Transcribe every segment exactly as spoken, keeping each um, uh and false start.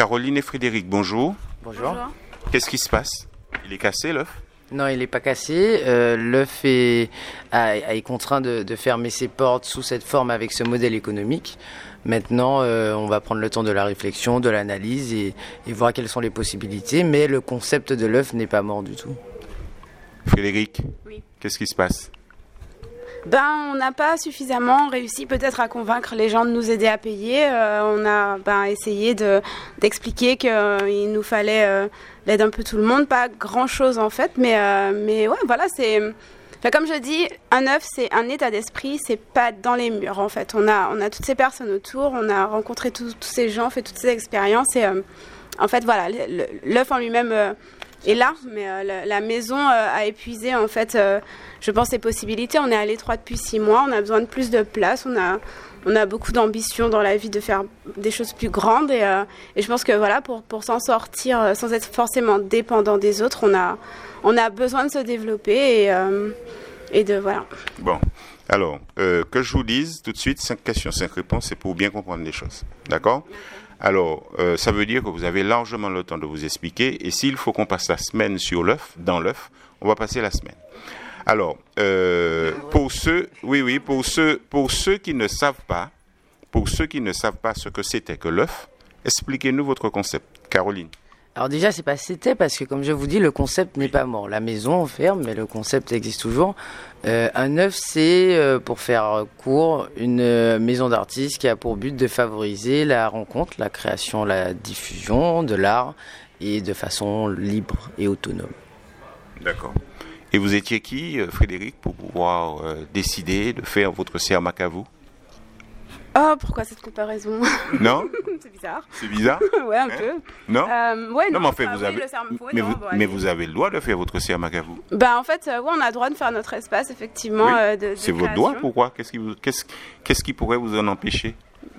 Caroline et Frédéric, bonjour. Bonjour. Bonjour. Qu'est-ce qui se passe? Il est cassé l'œuf? Non, il n'est pas cassé. Euh, l'œuf est, a, est contraint de, de fermer ses portes sous cette forme avec ce modèle économique. Maintenant, euh, on va prendre le temps de la réflexion, de l'analyse et, et voir quelles sont les possibilités. Mais le concept de l'œuf n'est pas mort du tout. Frédéric, oui. Qu'est-ce qui se passe? Ben, on n'a pas suffisamment réussi peut-être à convaincre les gens de nous aider à payer. Euh, on a ben, essayé de, d'expliquer qu'il euh, nous fallait euh, l'aide un peu tout le monde. Pas grand-chose en fait, mais, euh, mais ouais, voilà, c'est... Enfin, comme je dis, un œuf, c'est un état d'esprit, c'est pas dans les murs en fait. On a, on a toutes ces personnes autour, on a rencontré tous, tous ces gens, fait toutes ces expériences et euh, en fait, voilà, le, l'œuf en lui-même... Euh, est là, mais euh, la, la maison euh, a épuisé en fait, euh, je pense, les possibilités. On est à l'étroit depuis six mois, on a besoin de plus de place, on a, on a beaucoup d'ambition dans la vie de faire des choses plus grandes et, euh, et je pense que voilà, pour, pour s'en sortir euh, sans être forcément dépendant des autres, on a, on a besoin de se développer et, euh, et de voilà. Bon, alors, euh, que je vous dise tout de suite, cinq questions, cinq réponses, c'est pour bien comprendre les choses, d'accord? Alors, euh, ça veut dire que vous avez largement le temps de vous expliquer. Et s'il faut qu'on passe la semaine sur l'œuf, dans l'œuf, on va passer la semaine. Alors, euh, pour ceux, oui, oui, pour ceux, pour ceux qui ne savent pas, pour ceux qui ne savent pas ce que c'était que l'œuf, expliquez-nous votre concept, Caroline. Alors déjà, c'est pas c'était parce que comme je vous dis, le concept n'est pas mort. La maison on ferme, mais le concept existe toujours. Euh, un œuf, c'est, euh, pour faire court, une euh, maison d'artistes qui a pour but de favoriser la rencontre, la création, la diffusion de l'art et de façon libre et autonome. D'accord. Et vous étiez qui, Frédéric, pour pouvoir euh, décider de faire votre Cermak à vous? Oh, pourquoi cette comparaison? Non? C'est bizarre. C'est bizarre? Ouais, un hein? peu. Non? Euh, ouais, non, non, mais en fait, enfin, vous oui, avez, le serme- oui, mais, non, vous, bon, mais allez. vous avez le droit de faire votre Cermak à vous. Ben, en fait, euh, ouais, on a le droit de faire notre espace, effectivement. Oui. euh, de, de C'est votre création. droit, pourquoi? Qu'est-ce qui, vous, qu'est-ce, qu'est-ce qui pourrait vous en empêcher?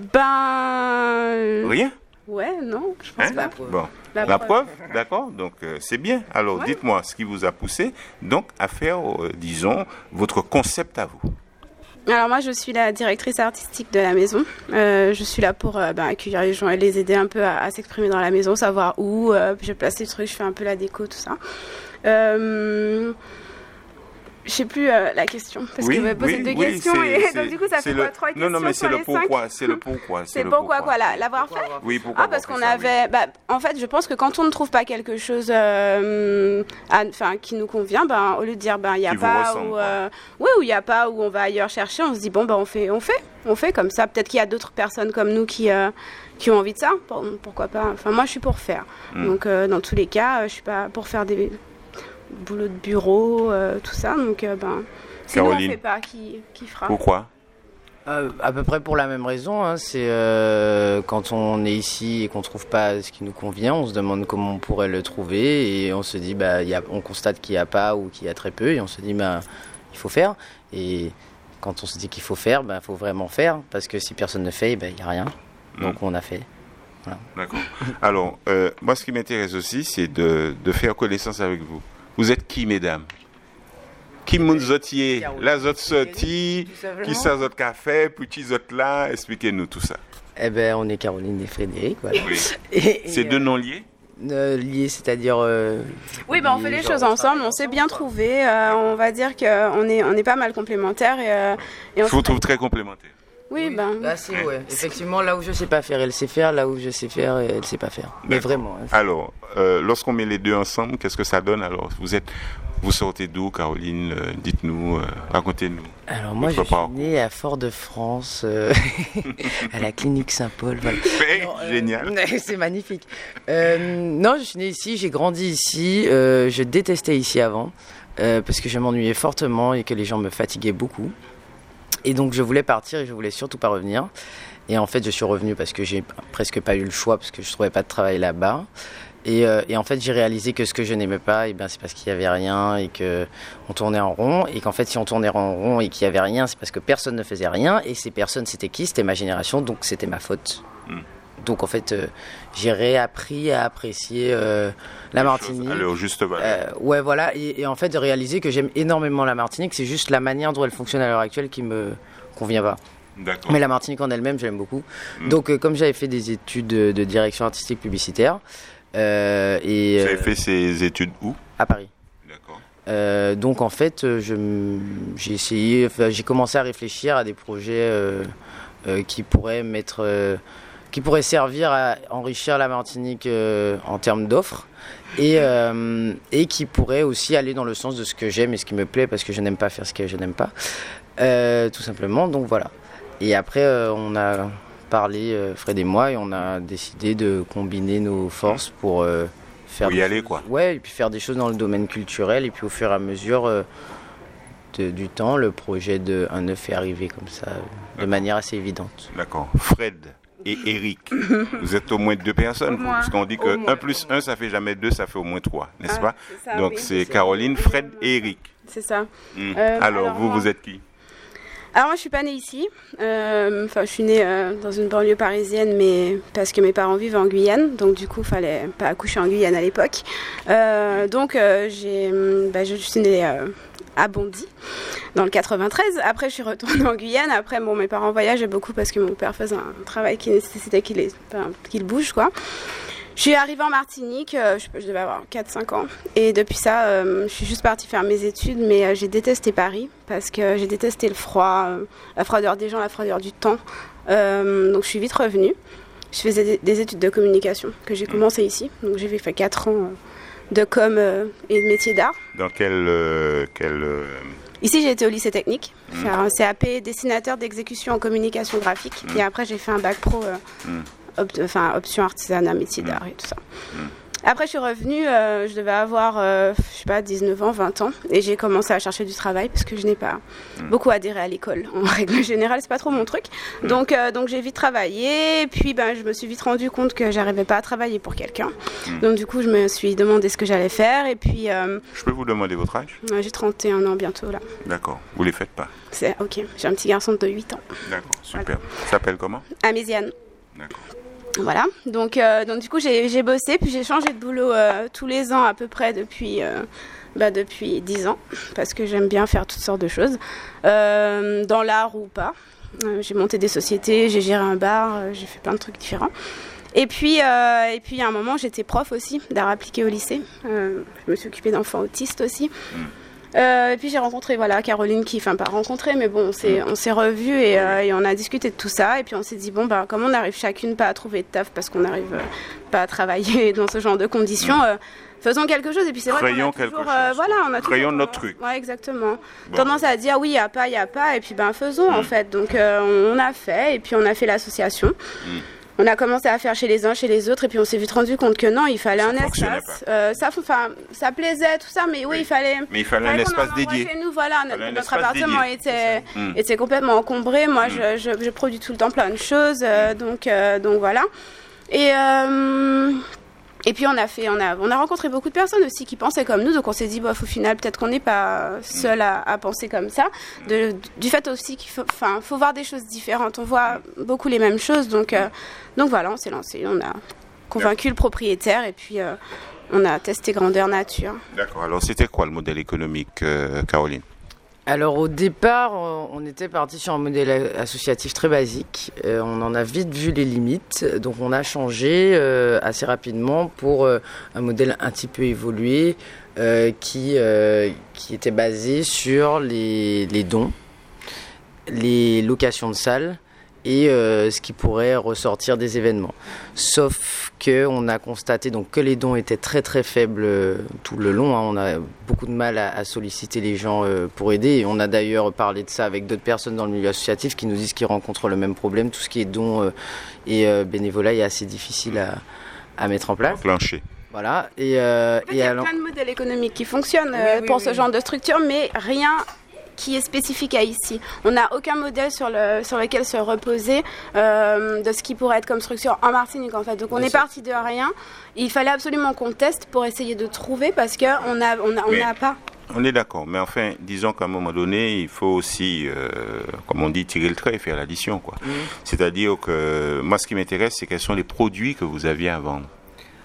Ben... Rien? Ouais, non, je pense Hein? pas. Bon. La La, preuve. preuve, d'accord, donc euh, c'est bien. Alors Ouais. dites-moi ce qui vous a poussé donc à faire, euh, disons, votre concept à vous. Alors moi, je suis la directrice artistique de la maison. Euh, je suis là pour euh, ben, accueillir les gens et les aider un peu à, à s'exprimer dans la maison, savoir où. Euh, je place les trucs, je fais un peu la déco, tout ça. Euh, je sais plus euh, la question parce Oui, que vous m'avez posé oui, deux oui, questions c'est- et c'est- donc du coup ça c'est fait le- quoi trois questions Non, non, mais c'est sur le les cinq pourquoi, c'est le pourquoi. C'est pourquoi quoi, la- l'avoir fait. Oui, pourquoi Ah, parce avoir qu'on fait ça, oui. avait. Bah, en fait, je pense que quand on ne trouve pas quelque chose euh, à- enfin, qui nous convient, ben, au lieu de dire ben, il n'y a Qui vous pas, ressemble, ou, quoi. euh, oui, ou il n'y a pas, ou on va ailleurs chercher, on se dit bon, ben, on fait, on fait, on fait comme ça. Peut-être qu'il y a d'autres personnes comme nous qui, euh, qui ont envie de ça. Pour- pourquoi pas. Enfin, moi, je suis pour faire. Mm. Donc, euh, dans tous les cas, euh, je suis pas pour faire des boulots de bureau, euh, tout ça. Donc, euh, ben, si nous, on Caroline. fait pas, qui, qui fera Pourquoi? Euh, à peu près pour la même raison, hein, c'est euh, quand on est ici et qu'on trouve pas ce qui nous convient, on se demande comment on pourrait le trouver et on se dit bah y a, on constate qu'il y a pas ou qu'il y a très peu et on se dit bah il faut faire et quand on se dit qu'il faut faire, bah faut vraiment faire parce que si personne ne fait, bah il y a rien. Donc on a fait. Voilà. D'accord. Alors, euh, moi, ce qui m'intéresse aussi, c'est de, de faire connaissance avec vous. Vous êtes qui, mesdames? Qui moun zotier? La zot sorti, qui ça zot café, petit zot là, expliquez-nous tout ça. Eh ben on est Caroline et Frédéric, voilà. Oui. Et- et, C'est deux euh, noms liés? euh, liés, c'est-à-dire. euh, Oui, ben on liés, fait les genre, choses on ensemble, travaille on s'est ensemble, bien quoi. trouvé. euh, on va dire qu'on est, on est pas mal complémentaires. Et, euh, et on Je vous se- trouve très complémentaires. Oui, ben. Bah, c'est, ouais. Effectivement, là où je sais pas faire, elle sait faire. Là où je sais faire, elle sait pas faire. Mais D'accord. vraiment. hein. Alors, euh, lorsqu'on met les deux ensemble, qu'est-ce que ça donne? Alors, vous êtes, vous sortez d'où, Caroline? Euh, dites-nous, euh, racontez-nous. Alors moi, je Votre suis parcours. née à Fort-de-France, euh, à la clinique Saint-Paul. Voilà. Hey, Non, euh, génial. C'est magnifique. Euh, non, je suis née ici, j'ai grandi ici. euh, je détestais ici avant euh, parce que je m'ennuyais fortement et que les gens me fatiguaient beaucoup. Et donc je voulais partir et je voulais surtout pas revenir. Et en fait, je suis revenu parce que j'ai presque pas eu le choix parce que je trouvais pas de travail là-bas. Et, euh, et en fait, j'ai réalisé que ce que je n'aimais pas, et ben, c'est parce qu'il y avait rien et que on tournait en rond. Et qu'en fait, si on tournait en rond et qu'il y avait rien, c'est parce que personne ne faisait rien. Et ces personnes, c'était qui? C'était ma génération, donc c'était ma faute. Mm. Donc en fait, euh, j'ai réappris à apprécier euh, la Martinique. Allez au juste valeur. Euh, ouais, voilà. Et, et en fait, de réaliser que j'aime énormément la Martinique, c'est juste la manière dont elle fonctionne à l'heure actuelle qui me convient pas. Mais la Martinique en elle-même, j'aime beaucoup. Mmh. Donc, euh, comme j'avais fait des études de, de direction artistique publicitaire, euh, et vous avez euh, fait ces études où? À Paris. D'accord. Euh, donc, en fait, je, j'ai essayé, enfin, j'ai commencé à réfléchir à des projets euh, euh, qui pourraient mettre, euh, qui pourraient servir à enrichir la Martinique euh, en termes d'offres. Et, euh, et qui pourraient aussi aller dans le sens de ce que j'aime et ce qui me plaît, parce que je n'aime pas faire ce que je n'aime pas, euh, tout simplement. Donc voilà. Et après, euh, on a parlé, euh, Fred et moi, et on a décidé de combiner nos forces pour euh, faire. Pour y aller, quoi. Ouais, et puis faire des choses dans le domaine culturel, et puis au fur et à mesure euh, de, du temps, le projet de Un œuf est arrivé comme ça, euh, de manière assez évidente. D'accord. Fred et Eric, vous êtes au moins deux personnes, parce qu'on dit que un plus un, ça fait jamais deux, ça fait au moins trois, n'est-ce ah, pas? C'est ça, donc oui, c'est Caroline, Fred et Eric. C'est ça. Mmh. Euh, alors, alors, vous, moi... vous êtes qui? Alors moi je suis pas née ici, euh, enfin je suis née euh, dans une banlieue parisienne, mais parce que mes parents vivent en Guyane, donc du coup il fallait pas accoucher en Guyane à l'époque. Euh, donc euh, j'ai, bah, je suis née euh, à Bondy, dans le quatre-vingt-treize. Après je suis retournée en Guyane. Après bon, mes parents voyageaient beaucoup parce que mon père faisait un travail qui nécessitait qu'il, est, enfin, qu'il bouge quoi. Je suis arrivée en Martinique, euh, je, je devais avoir quatre cinq ans. Et depuis ça, euh, je suis juste partie faire mes études, mais euh, j'ai détesté Paris parce que j'ai détesté le froid, euh, la froideur des gens, la froideur du temps. Euh, donc je suis vite revenue. Je faisais des, des études de communication que j'ai commencé ici. Donc j'ai fait quatre ans euh, de com euh, et de métier d'art. Dans quel... Euh, quel euh... Ici, j'ai été au lycée technique, mmh. faire un C A P dessinateur d'exécution en communication graphique. Mmh. Et après, j'ai fait un bac pro... Euh, mmh. Op- enfin, option artisanat, métier d'art et tout ça. Mmh. Après, je suis revenue, euh, je devais avoir, euh, je sais pas, dix-neuf ans, vingt ans, et j'ai commencé à chercher du travail parce que je n'ai pas mmh. beaucoup adhéré à l'école. En règle générale, c'est pas trop mon truc. Mmh. Donc, euh, donc j'ai vite travaillé, puis ben, je me suis vite rendu compte que j'arrivais pas à travailler pour quelqu'un. Mmh. Donc, du coup, je me suis demandé ce que j'allais faire, et puis... Euh, je peux vous demander votre âge? euh, J'ai trente et un ans bientôt, là. D'accord. Vous les faites pas? C'est ok. J'ai un petit garçon de huit ans. D'accord, super. Voilà. Ça s'appelle comment? Améziane. D'accord. Voilà, donc, euh, donc du coup j'ai, j'ai bossé, puis j'ai changé de boulot euh, tous les ans à peu près depuis, euh, bah, depuis dix ans, parce que j'aime bien faire toutes sortes de choses, euh, dans l'art ou pas. Euh, j'ai monté des sociétés, j'ai géré un bar, euh, j'ai fait plein de trucs différents. Et puis, euh, et puis à un moment j'étais prof aussi d'art appliqué au lycée, euh, je me suis occupée d'enfants autistes aussi. Mmh. Euh, et puis j'ai rencontré voilà Caroline qui, enfin pas rencontré mais bon on s'est, on s'est revus et, euh, et on a discuté de tout ça et puis on s'est dit bon bah comme on n'arrive chacune pas à trouver de taf parce qu'on n'arrive euh, pas à travailler dans ce genre de conditions, euh, faisons quelque chose. Et puis c'est vrai Créons qu'on a toujours, quelque euh, chose. voilà, on a Créons toujours, notre truc. Ouais exactement. Bon. Tendance à dire oui il y a pas il y a pas et puis ben faisons mmh. en fait. Donc euh, on a fait et puis on a fait l'association. Mmh. On a commencé à faire chez les uns, chez les autres, et puis on s'est vite rendu compte que non, il fallait ça un espace. Euh, ça, enfin, ça plaisait, tout ça, mais oui, oui. il fallait. Mais il fallait un espace dédié. Chez nous, voilà, notre, notre appartement était, mmh. était complètement encombré. Moi, mmh. je, je, je produis tout le temps plein de choses, euh, donc, euh, donc voilà. Et euh, et puis on a fait, on a, on a rencontré beaucoup de personnes aussi qui pensaient comme nous, donc on s'est dit, bof, au final, peut-être qu'on n'est pas seul à, à penser comme ça. De, du fait aussi qu'il faut, enfin, faut voir des choses différentes. On voit beaucoup les mêmes choses, donc, euh, donc voilà, on s'est lancé, on a convaincu le propriétaire et puis euh, on a testé grandeur nature. D'accord. Alors c'était quoi le modèle économique, euh, Caroline? Alors au départ, on était parti sur un modèle associatif très basique. Euh, on en a vite vu les limites, donc on a changé euh, assez rapidement pour euh, un modèle un petit peu évolué euh, qui, euh, qui était basé sur les, les dons, les locations de salles et euh, ce qui pourrait ressortir des événements. Sauf qu'on a constaté donc, que les dons étaient très très faibles euh, tout le long. Hein. On a beaucoup de mal à, à solliciter les gens euh, pour aider. Et on a d'ailleurs parlé de ça avec d'autres personnes dans le milieu associatif qui nous disent qu'ils rencontrent le même problème. Tout ce qui est dons euh, et euh, bénévolat est assez difficile à, à mettre en place. Enclencher. Voilà. Et, euh, en fait, et il y a alors... plein de modèles économiques qui fonctionnent oui, euh, oui, pour oui, ce oui. genre de structure, mais rien qui est spécifique à ici. On n'a aucun modèle sur, le, sur lequel se reposer euh, de ce qui pourrait être comme structure en Martinique en fait. Donc on Bien est sûr. parti de rien. Il fallait absolument qu'on teste pour essayer de trouver parce qu'on n'a on a, on a pas. On est d'accord, mais enfin, disons qu'à un moment donné, il faut aussi, euh, comme on dit, tirer le trait et faire l'addition, quoi. Mmh. C'est-à-dire que moi, ce qui m'intéresse, c'est quels sont les produits que vous aviez à vendre.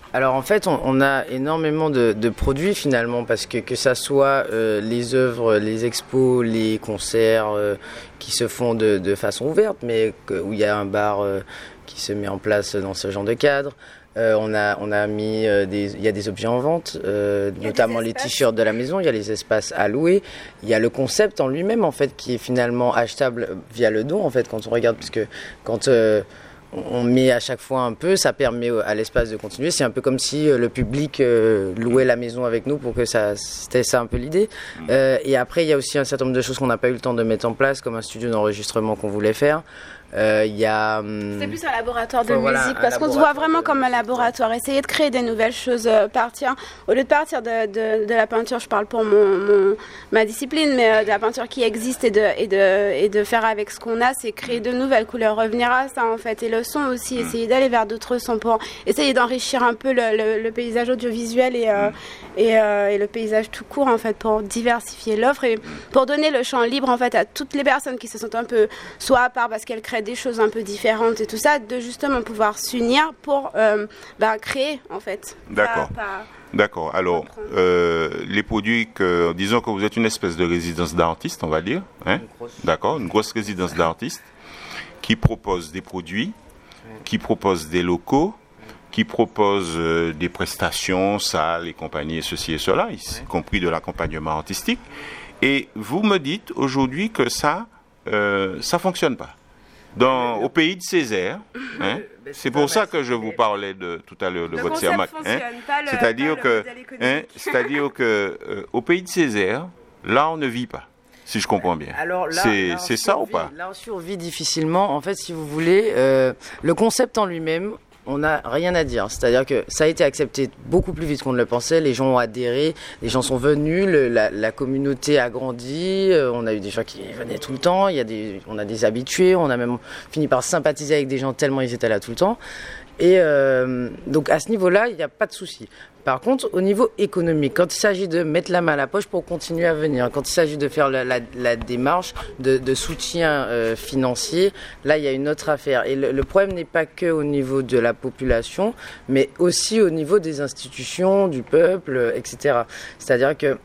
Alors en fait, on, on a énormément de, de produits finalement, parce que que ça soit euh, les œuvres, les expos, les concerts euh, qui se font de, de façon ouverte, mais que, où il y a un bar euh, qui se met en place dans ce genre de cadre. Euh, on a on a mis euh, des il y a des objets en vente, euh, notamment les t-shirts de la maison. Il y a les espaces à louer. Il y a le concept en lui-même en fait qui est finalement achetable via le don en fait quand on regarde, parce que quand euh, on met à chaque fois un peu, ça permet à l'espace de continuer. C'est un peu comme si le public louait la maison avec nous pour que ça, c'était ça un peu l'idée. Euh, et après, il y a aussi un certain nombre de choses qu'on n'a pas eu le temps de mettre en place, comme un studio d'enregistrement qu'on voulait faire. Il euh, y a... Hum... C'est plus un laboratoire de enfin, musique, voilà, parce qu'on se voit vraiment comme un laboratoire. Essayer de créer des nouvelles choses, euh, partir... Au lieu de partir de, de, de la peinture, je parle pour mon, mon, ma discipline, mais euh, de la peinture qui existe et de, et, de, et de faire avec ce qu'on a, c'est créer de nouvelles couleurs, revenir à ça en fait. Et le son aussi, essayer d'aller vers d'autres sons pour essayer d'enrichir un peu le, le, le paysage audiovisuel et, euh, et, euh, et le paysage tout court en fait, pour diversifier l'offre et pour donner le champ libre en fait à toutes les personnes qui se sentent un peu soit à part parce qu'elles créent des choses un peu différentes et tout ça, de justement pouvoir s'unir pour euh, bah, créer en fait. D'accord. Pas, pas D'accord. Alors, euh, les produits que, disons que vous êtes une espèce de résidence d'artiste, on va dire, hein? D'accord, une grosse résidence d'artiste qui propose des produits, qui propose des locaux, qui propose euh, des prestations, salles et compagnie, et ceci et cela, y compris de l'accompagnement artistique. Et vous me dites aujourd'hui que ça, euh, ça fonctionne pas. Dans, au pays de Césaire, hein, c'est pour ça que je vous parlais de, tout à l'heure de votre CERMAC. Hein, c'est-à-dire que, hein, c'est-à-dire que euh, au pays de Césaire, là, on ne vit pas, si je comprends bien. Alors là, c'est, là, c'est ça ou pas? Là, on survit difficilement. En fait, si vous voulez, euh, le concept en lui-même, on n'a rien à dire. C'est-à-dire que ça a été accepté beaucoup plus vite qu'on ne le pensait. Les gens ont adhéré, les gens sont venus, le, la, la communauté a grandi. Euh, on a eu des gens qui venaient tout le temps. Il y a des, on a des habitués. On a même fini par sympathiser avec des gens tellement ils étaient là tout le temps. Et euh, donc à ce niveau-là, il n'y a pas de souci. Par contre, au niveau économique, quand il s'agit de mettre la main à la poche pour continuer à venir, quand il s'agit de faire la, la, la démarche de, de soutien euh, financier, là, il y a une autre affaire. Et le, le problème n'est pas que au niveau de la population, mais aussi au niveau des institutions, du peuple, et cetera. C'est-à-dire que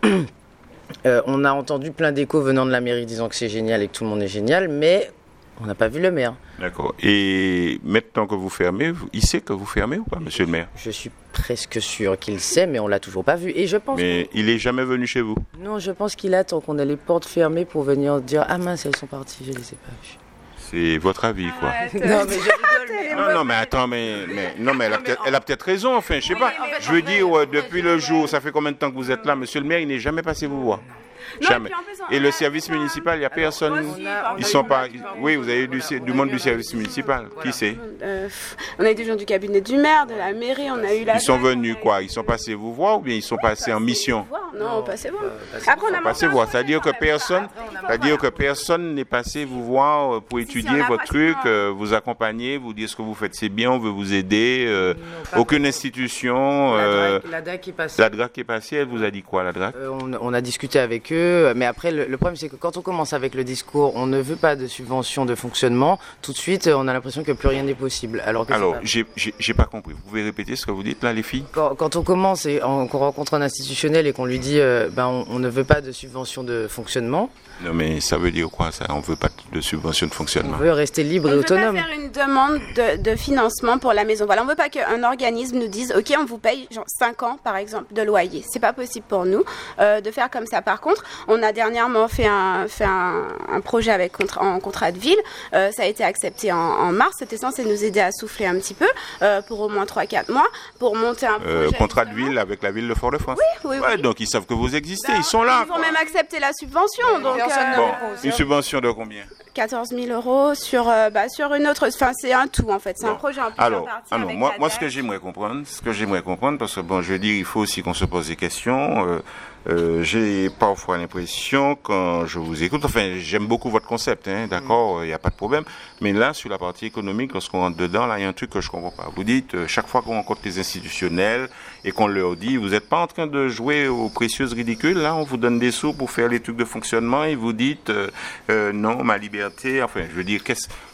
euh, on a entendu plein d'échos venant de la mairie disant que c'est génial et que tout le monde est génial, mais on n'a pas vu le maire. D'accord. Et maintenant que vous fermez, il sait que vous fermez ou pas, monsieur le maire? Je suis presque sûr qu'il sait, mais on l'a toujours pas vu. Et je pense. Mais il est jamais venu chez vous? Non, je pense qu'il attend qu'on ait les portes fermées pour venir dire ah mince, elles sont parties, je les ai pas vues. C'est votre avis, quoi. Non, mais je rigole. Mais... Non, non, mais attends, mais, mais non, mais elle a peut-être, elle a peut-être raison. Enfin, je sais pas. Je veux dire, ouais, depuis le jour, ça fait combien de temps que vous êtes là, monsieur le maire, il n'est jamais passé vous voir. Non, Jamais. et, plus, et le service municipal, il n'y a personne. Aussi, a, ils sont pas. Oui, vous avez du, du monde du service municipal. Voilà. Qui c'est? euh, On a eu des gens du cabinet du maire, de la mairie, on a eu la. Ils sont venus quoi? Ils sont passés vous voir ou bien ils sont oui, passés en mission? Non, passez voir. Après, on a passé voir. C'est-à-dire que personne, c'est-à-dire que personne n'est passé vous voir pour étudier votre truc, euh, vous accompagner, vous dire ce que vous faites c'est bien, on veut vous aider. Euh, aucune institution. Euh, la D R A C qui est passée. La D R A C qui est passée, elle vous a dit quoi, la D R A C? euh, on, on a discuté avec eux, mais après le, le problème c'est que quand on commence avec le discours, on ne veut pas de subvention de fonctionnement. Tout de suite, on a l'impression que plus rien n'est possible. Alors, que alors, j'ai, j'ai, j'ai pas compris. Vous pouvez répéter ce que vous dites là, les filles? Quand, quand on commence et on, qu'on rencontre un institutionnel et qu'on lui dit, euh, ben, on, on ne veut pas de subvention de fonctionnement. Non, mais ça veut dire quoi ça? On ne veut pas de subvention de fonctionnement. On veut rester libre et autonome. On ne veut pas faire une demande de, de financement pour la maison. Voilà, on ne veut pas qu'un organisme nous dise, ok, on vous paye genre cinq ans par exemple de loyer. C'est pas possible pour nous euh, de faire comme ça. Par contre, on a dernièrement fait un, fait un, un projet avec contra, en contrat de ville. Euh, ça a été accepté en, en mars. C'était censé nous aider à souffler un petit peu euh, pour au moins trois quatre mois pour monter un projet. Euh, contrat de ville avec la ville de Fort-de-France. Oui, oui, ouais, oui. Donc ils savent que vous existez, ben, ils sont là. Ils vont quoi. Même accepter la subvention. Donc, euh, bon, une subvention de combien? quatorze mille euros sur, euh, bah, sur une autre. Enfin, c'est un tout en fait. C'est bon. Un projet en plusieurs alors, parties. Alors, avec moi, moi, D A C. ce que j'aimerais comprendre, ce que j'aimerais comprendre, parce que bon, je veux dire, il faut aussi qu'on se pose des questions. Euh, euh, j'ai parfois l'impression, quand je vous écoute, enfin, j'aime beaucoup votre concept, hein, d'accord, il n'y a pas de problème. Mais là, sur la partie économique, lorsqu'on rentre dedans, là, il y a un truc que je comprends pas. Vous dites, euh, chaque fois qu'on rencontre les institutionnels et qu'on leur dit, vous n'êtes pas en train de jouer aux précieuses ridicules, là, on vous donne des sous pour faire les trucs de fonctionnement et vous dites, euh, euh, non, ma liberté, enfin, je veux dire, qu'est-ce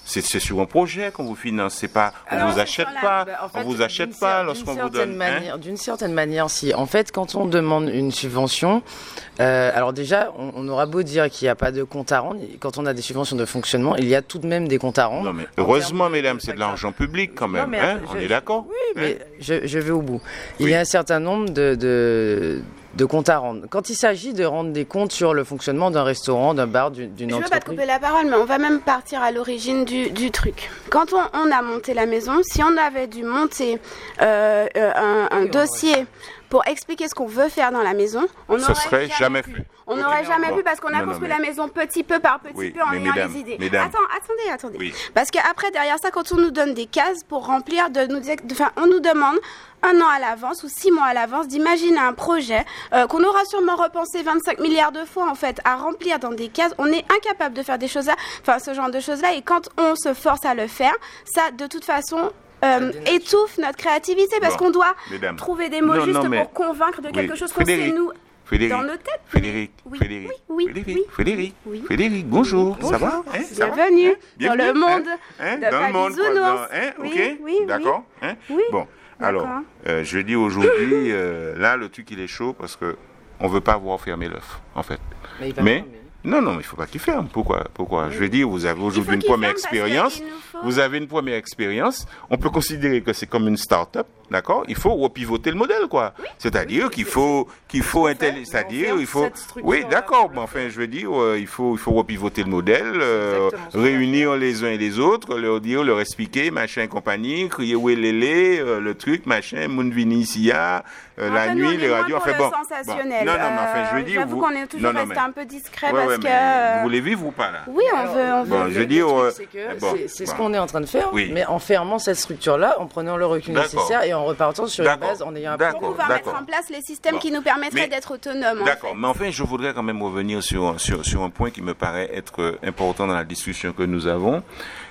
C'est, c'est sur un projet qu'on vous finance, c'est pas, on Alors, vous achète là, pas, bah, en fait, on vous achète d'une pas cer- lorsqu'on d'une vous certaine donne. manière, hein. d'une certaine manière, si. En fait, quand on demande une subvention, euh, alors déjà, on, on aura beau dire qu'il n'y a pas de compte à rendre, quand on a des subventions de fonctionnement, il y a tout de même des comptes à rendre. Non mais En heureusement, termes de- mesdames, c'est de l'argent public quand même, Non, mais, hein, je- on est je- d'accord? Oui, mais Hein? je, je vais au bout. Il Oui. y a un certain nombre de, de, de comptes à rendre. Quand il s'agit de rendre des comptes sur le fonctionnement d'un restaurant, d'un bar, d'une, d'une Je veux pas te entreprise. couper la parole, mais on va même partir à l'origine du, du truc. Quand on, on a monté la maison, si on avait dû monter euh, euh, un, un Oui, on dossier pour expliquer ce qu'on veut faire dans la maison, on Ce n'aurait serait jamais pu. fait. On Ok. n'aurait jamais Bon. pu parce qu'on a Non, non, construit mais- la maison petit peu par petit Oui, peu en mais ayant mesdames, les idées. mesdames. Attends, attendez, attendez. Oui. Parce qu'après, derrière ça, quand on nous donne des cases pour remplir, de nous, de- enfin, on nous demande un an à l'avance ou six mois à l'avance d'imaginer un projet euh, qu'on aura sûrement repensé vingt-cinq milliards de fois en fait à remplir dans des cases. On est incapable de faire des choses là, enfin ce genre de choses là. Et quand on se force à le faire, ça de toute façon euh, dénature. étouffe notre créativité parce Bon, qu'on doit mesdames. trouver des mots Non, justes non, mais- pour convaincre de quelque Oui. chose qu'on sait Frédéric, nous Frédéric, dans nos têtes. Frédéric, Oui, Frédéric, oui, oui, Frédéric, oui, Frédéric, oui. Frédéric, bonjour, ça Bonjour. va hein, ça va Bienvenue Hein dans le Bienvenue, monde hein, hein, de dans le monde, quoi, Papy-Bisounours. dans- hein, Oui, ok, oui, oui. d'accord, hein. Oui, Bon, alors, d'accord. euh, je dis aujourd'hui, euh, là, le truc il est chaud parce que on veut pas voir fermer l'œuf, en fait. Mais il va Mais fermer. non, non, mais il faut pas qu'il ferme. Pourquoi Pourquoi Je veux dire, vous avez aujourd'hui une qu'il première ferme parce expérience. qu'il nous faut- Vous avez une première expérience. On peut considérer que c'est comme une start-up, d'accord Il faut repivoter le modèle, quoi. C'est-à-dire qu'il faut, qu'il faut intelli- c'est-à-dire on il faut. cette structure Oui, là d'accord. pour le Mais enfin, je veux dire, euh, il faut, il faut repivoter le modèle, euh, exactement ce qu'on va réunir les uns et les autres, leur dire, leur expliquer, machin et compagnie, crier où est l'élé, euh, le truc, machin, Mounvini Sia, euh, la Enfin, nous, nuit, on est les moins radios. pour Enfin le bon. sensationnel. bon. Non, non, mais enfin, je veux Euh, dire, j'avoue vous. qu'on est toujours non, non, resté mais- un peu discret Ouais, parce ouais, que, mais euh, Vous voulez vivre ou pas là oui, on Alors, veut, on bon, veut. je le dis, truc, euh, c'est que bon, c'est, c'est ce bon. qu'on est en train de faire, Oui. mais en fermant cette structure-là, en prenant le recul D'accord. nécessaire et en repartant sur une D'accord. base, en ayant un D'accord. Pour pouvoir D'accord. mettre en place les systèmes Bon. qui nous permettraient Mais- d'être autonomes. en D'accord, fait. mais enfin, je voudrais quand même revenir sur, sur, sur un point qui me paraît être euh, important dans la discussion que nous avons.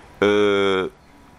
Euh,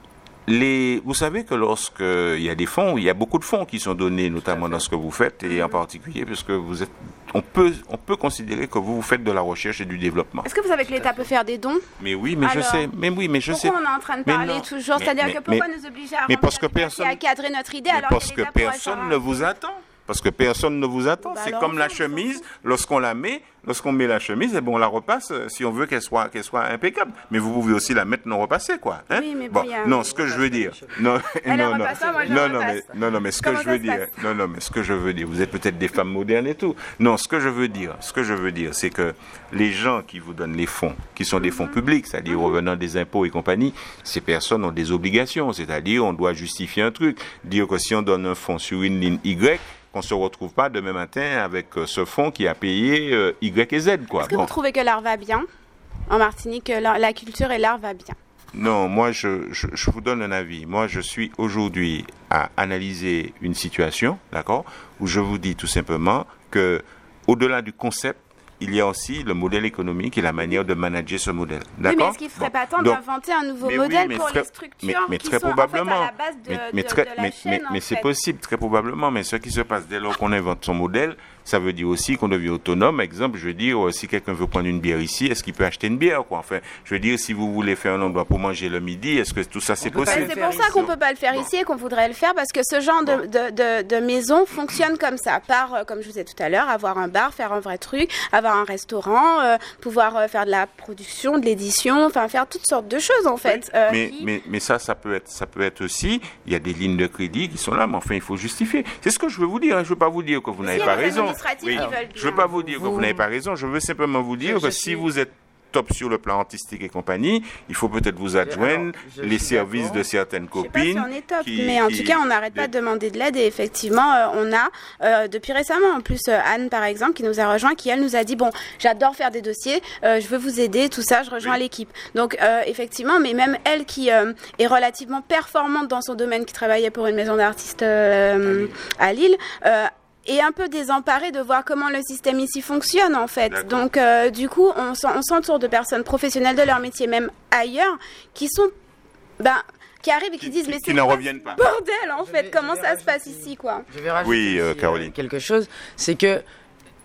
les, vous savez que lorsqu'il y a des fonds, il y a beaucoup de fonds qui sont donnés, notamment dans ce que vous faites, et en particulier, puisque vous êtes, on peut, on peut considérer que vous, vous faites de la recherche et du développement. Est-ce que vous savez que l'État peut faire des dons? Mais oui, mais je Alors, sais, mais oui, mais je sais. Pourquoi on est en train de Mais parler non. toujours? Mais- C'est-à-dire mais- que pourquoi mais- nous obliger à mais remplir parce que le papier, personne- à cadrer notre idée Mais alors parce que, que l'État pourrait personne faire un- ne vous attend. Parce que personne ne vous attend. Bah c'est alors, comme la on s'en chemise, lorsqu'on la met, lorsqu'on met la chemise, et bon, on la repasse euh, si on veut qu'elle soit, qu'elle soit impeccable. Mais vous pouvez aussi la mettre non repassée, quoi. Hein? Oui, mais bon, il y a- non, ce que je veux dire, non, Elle non, est non, repassée, moi, je non, la non, mais, repasse. non, non, mais ce que Comment je ça veux se dire, passe non, non, mais ce que je veux dire, vous êtes peut-être des femmes modernes et tout. Non, ce que je veux dire, ce que je veux dire, c'est que les gens qui vous donnent les fonds, qui sont des fonds Mhm. publics, c'est-à-dire revenant des impôts et compagnie, ces personnes ont des obligations, c'est-à-dire on doit justifier un truc, dire que si on donne un fonds sur une ligne Y, qu'on se retrouve pas demain matin avec euh, ce fonds qui a payé euh, Y et Z, quoi. Est-ce que Bon. vous trouvez que l'art va bien? En Martinique, la, la culture et l'art va bien. Non, moi, je, je, je vous donne un avis. Moi, je suis aujourd'hui à analyser une situation, d'accord, où je vous dis tout simplement que, au-delà du concept, il y a aussi le modèle économique et la manière de manager ce modèle. Oui, mais D'accord? est-ce qu'il ne serait Bon. pas temps Donc, d'inventer un nouveau mais oui, modèle mais pour très- les structures mais, mais qui très sont en fait probablement, à la base de, mais, mais de- très, de la mais, chaîne, mais- en mais c'est fait. possible, très probablement. Mais ce qui se passe dès lors qu'on invente son modèle, ça veut dire aussi qu'on devient autonome. Exemple, je veux dire, euh, si quelqu'un veut prendre une bière ici, est-ce qu'il peut acheter une bière, quoi? Enfin, je veux dire, si vous voulez faire un endroit pour manger le midi, est-ce que tout ça c'est peut pas Ben, possible? le c'est faire pour ça ici. qu'on peut pas le faire Bon. ici et qu'on voudrait le faire parce que ce genre de, de, de, de maison fonctionne comme ça. Par, euh, comme je vous disais tout à l'heure, avoir un bar, faire un vrai truc, avoir un restaurant, euh, pouvoir euh, faire de la production, de l'édition, enfin faire toutes sortes de choses en fait. euh, mais, qui- mais, mais ça, ça peut être, ça peut être aussi. Il y a des lignes de crédit qui sont là, mais enfin, il faut justifier. C'est ce que je veux vous dire. hein. Je veux pas vous dire que vous Mais n'avez s'il y a pas des raison. administratifs qui veulent Je veux bien. pas vous dire que vous Vous- n'avez pas raison. Je veux simplement vous dire Je- que je si suis- vous êtes top sur le plan artistique et compagnie, il faut peut-être vous adjoindre alors, je les suis services d'accord. de certaines Je sais pas si copines. on est top, qui- mais en qui- tout cas, on n'arrête pas des- de demander de l'aide et effectivement, euh, on a, euh, depuis récemment, en plus, euh, Anne, par exemple, qui nous a rejoint, qui, elle, nous a dit, bon, j'adore faire des dossiers, euh, je veux vous aider, tout ça, je rejoins Oui. l'équipe. Donc, euh, effectivement, mais même elle qui euh, est relativement performante dans son domaine, qui travaillait pour une maison d'artistes euh, à Lille, euh, est un peu désemparée de voir comment le système ici fonctionne en fait. D'accord. Donc euh, du coup, on, s'en- on s'entoure de personnes professionnelles de leur métier, même ailleurs, qui sont, ben, qui arrivent et qui, Qui- disent qui- mais qui c'est n'en quoi reviennent ce pas. bordel en Je fait, vais- comment je vais ça se passe rajouter- ici quoi. Je vais rajouter Oui, euh, aussi, Caroline. quelque chose, c'est que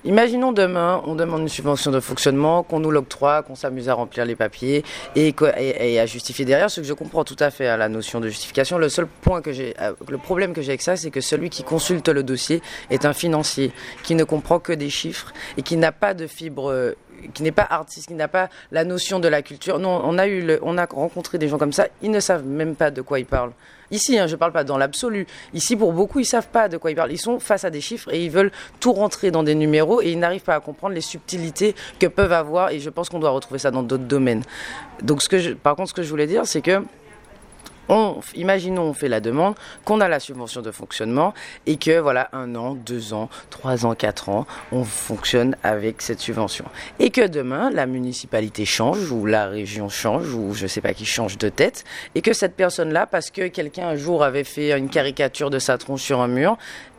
Imaginons demain, on demande une subvention de fonctionnement, qu'on nous l'octroie, qu'on s'amuse à remplir les papiers et, et, et à justifier derrière, ce que je comprends tout à fait à la notion de justification. Le seul point que j'ai, le problème que j'ai avec ça, c'est que celui qui consulte le dossier est un financier qui ne comprend que des chiffres et qui n'a pas de fibre, qui n'est pas artiste, qui n'a pas la notion de la culture. Non, on a eu, le, on a rencontré des gens comme ça, ils ne savent même pas de quoi ils parlent. Ici, hein, je ne parle pas dans l'absolu. Ici, pour beaucoup, ils ne savent pas de quoi ils parlent. Ils sont face à des chiffres et ils veulent tout rentrer dans des numéros et ils n'arrivent pas à comprendre les subtilités que peuvent avoir. Et je pense qu'on doit retrouver ça dans d'autres domaines. Donc, ce que je, par contre, ce que je voulais dire, c'est que On, imaginons, on fait la demande, qu'on a la subvention de fonctionnement et que, voilà, un an, deux ans, trois ans, quatre ans, on fonctionne avec cette subvention. Et que demain, la municipalité change ou la région change ou je ne sais pas qui change de tête et que cette personne-là, parce que quelqu'un un jour avait fait une caricature de sa tronche sur un mur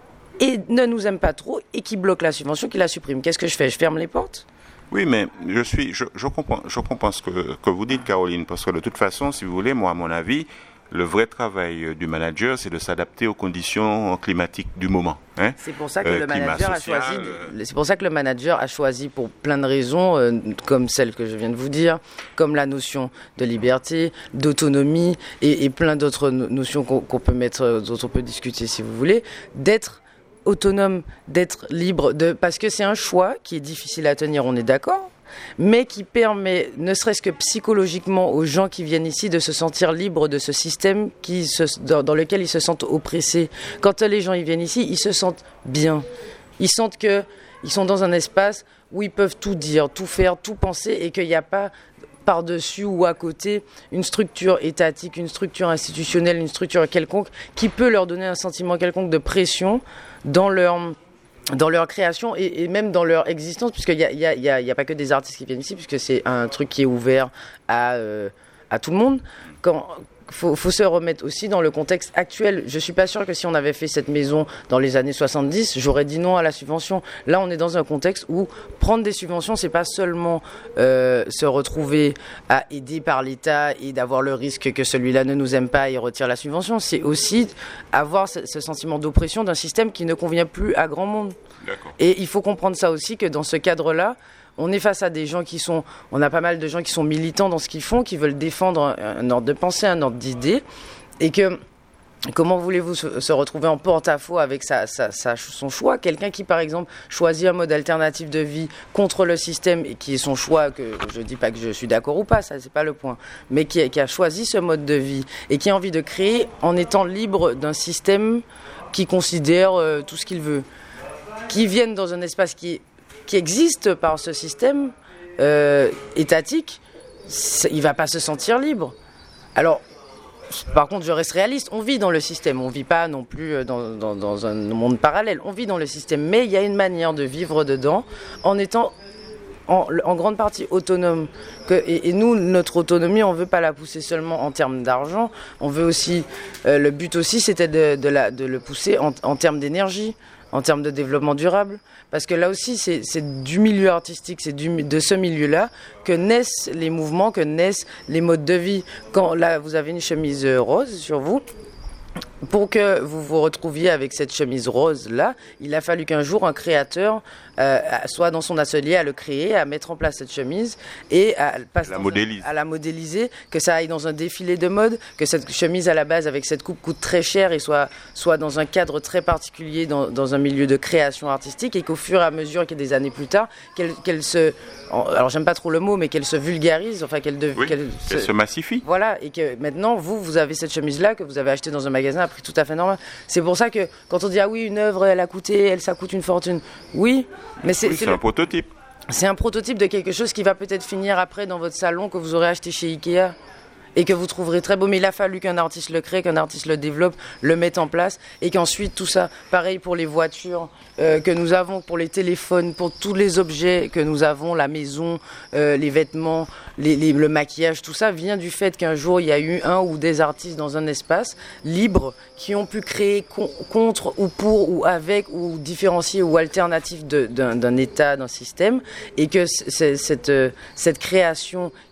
et ne nous aime pas trop et qui bloque la subvention, qui la supprime. Qu'est-ce que je fais ? Je ferme les portes ? Oui, mais je suis, je, je comprends, je comprends ce que, que vous dites, Caroline, parce que de toute façon, si vous voulez, moi, à mon avis, le vrai travail du manager, c'est de s'adapter aux conditions climatiques du moment. Hein. C'est pour ça que euh, le manager a social, choisi. euh... C'est pour ça que le manager a choisi, pour plein de raisons, euh, comme celle que je viens de vous dire, comme la notion de liberté, d'autonomie et, et plein d'autres no- notions qu'on, qu'on peut mettre, dont on peut discuter si vous voulez, d'être autonome, d'être libre, de parce que c'est un choix qui est difficile à tenir. On est d'accord. Mais qui permet, ne serait-ce que psychologiquement, aux gens qui viennent ici de se sentir libres de ce système qui se, dans, dans lequel ils se sentent oppressés. Quand les gens ils viennent ici, ils se sentent bien. Ils sentent qu'ils sont dans un espace où ils peuvent tout dire, tout faire, tout penser et qu'il n'y a pas par-dessus ou à côté une structure étatique, une structure institutionnelle, une structure quelconque qui peut leur donner un sentiment quelconque de pression dans leur... dans leur création et, et même dans leur existence, puisqu'il n'y a, y a, y a, y a pas que des artistes qui viennent ici, puisque c'est un truc qui est ouvert à, euh, à tout le monde. Quand, faut, faut se remettre aussi dans le contexte actuel. Je suis pas sûr que si on avait fait cette maison dans les années soixante-dix, j'aurais dit non à la subvention. Là, on est dans un contexte où prendre des subventions, c'est pas seulement euh, se retrouver à aider par l'État et d'avoir le risque que celui-là ne nous aime pas et retire la subvention. C'est aussi avoir ce, ce sentiment d'oppression d'un système qui ne convient plus à grand monde. D'accord. Et il faut comprendre ça aussi, que dans ce cadre-là, on est face à des gens qui sont... On a pas mal de gens qui sont militants dans ce qu'ils font, qui veulent défendre un, un ordre de pensée, un ordre d'idée. Et que... Comment voulez-vous se, se retrouver en porte-à-faux avec sa, sa, sa, son choix ? Quelqu'un qui, par exemple, choisit un mode alternatif de vie contre le système et qui est son choix, que je ne dis pas que je suis d'accord ou pas, ça c'est pas le point, mais qui, qui a choisi ce mode de vie et qui a envie de créer en étant libre d'un système qui considère euh, tout ce qu'il veut, qui viennent dans un espace qui, qui existe par ce système euh, étatique, il ne va pas se sentir libre. Alors, par contre, je reste réaliste, on vit dans le système, on ne vit pas non plus dans, dans, dans un monde parallèle, on vit dans le système, mais il y a une manière de vivre dedans en étant en, en grande partie autonome. Que, et, et nous, notre autonomie, on ne veut pas la pousser seulement en termes d'argent, on veut aussi, euh, le but aussi, c'était de, de, la, de le pousser en, en termes d'énergie, en termes de développement durable. Parce que là aussi, c'est, c'est du milieu artistique, c'est du, de ce milieu-là que naissent les mouvements, que naissent les modes de vie. Quand là, vous avez une chemise rose sur vous, pour que vous vous retrouviez avec cette chemise rose-là, il a fallu qu'un jour un créateur euh, soit dans son atelier à le créer, à mettre en place cette chemise et à, la, modélise. un, à la modéliser, que ça aille dans un défilé de mode, que cette chemise à la base avec cette coupe coûte très cher et soit, soit dans un cadre très particulier, dans, dans un milieu de création artistique, et qu'au fur et à mesure, qu'il y a des années plus tard, qu'elle, qu'elle se... Alors j'aime pas trop le mot, mais qu'elle se vulgarise, enfin qu'elle, de, oui, qu'elle, qu'elle se... se massifie. Voilà, et que maintenant, vous, vous avez cette chemise-là que vous avez achetée dans un magasin à prix tout à fait normal. C'est pour ça que quand on dit ah oui, une œuvre, elle a coûté, elle, ça coûte une fortune. Oui, mais c'est, oui, c'est, c'est le... un prototype. C'est un prototype de quelque chose qui va peut-être finir après dans votre salon que vous aurez acheté chez Ikea et que vous trouverez très beau. Mais il a fallu qu'un artiste le crée, qu'un artiste le développe, le mette en place et qu'ensuite tout ça, pareil pour les voitures euh, que nous avons, pour les téléphones, pour tous les objets que nous avons, la maison, euh, les vêtements, les, les, le maquillage, tout ça vient du fait qu'un jour il y a eu un ou des artistes dans un espace libre qui ont pu créer con, contre ou pour ou avec ou différencier ou alternatif de, d'un, d'un état, d'un système, et que c- cette, cette création